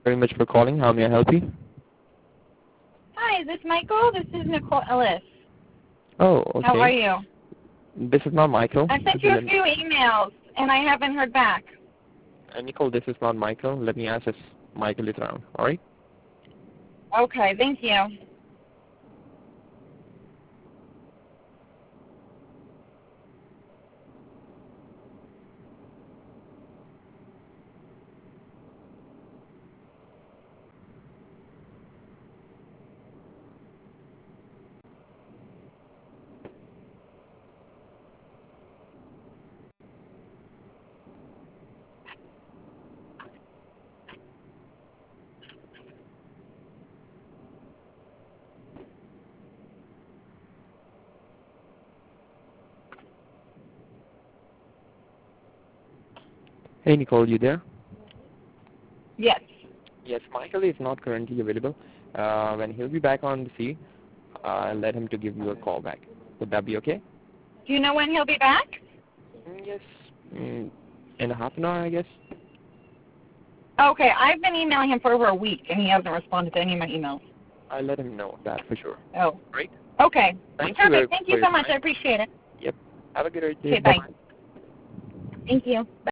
very much for calling. How may I help you? Hi, is this Michael? This is Nicole Ellis. Oh, How are okay. you? This is not Michael. I've sent This you is a few emails, and I haven't heard back. Nicole, this is not Michael. Let me ask if Michael is around. All right? Okay, thank you. Hey, Nicole, you there? Yes. Yes, Michael is not currently available. When he'll be back on the scene, I'll let him to give you a call back. Would that be okay? Do you know when he'll be back? Yes. In a half an hour, I guess. Okay, I've been emailing him for over a week, and he hasn't responded to any of my emails. I'll let him know that for sure. Oh. Right? Okay. Thank you very Perfect. much Thank for you your so much. I time. appreciate it. Yep. Have a good day. Okay, Bye-bye. bye. Thank you. Bye.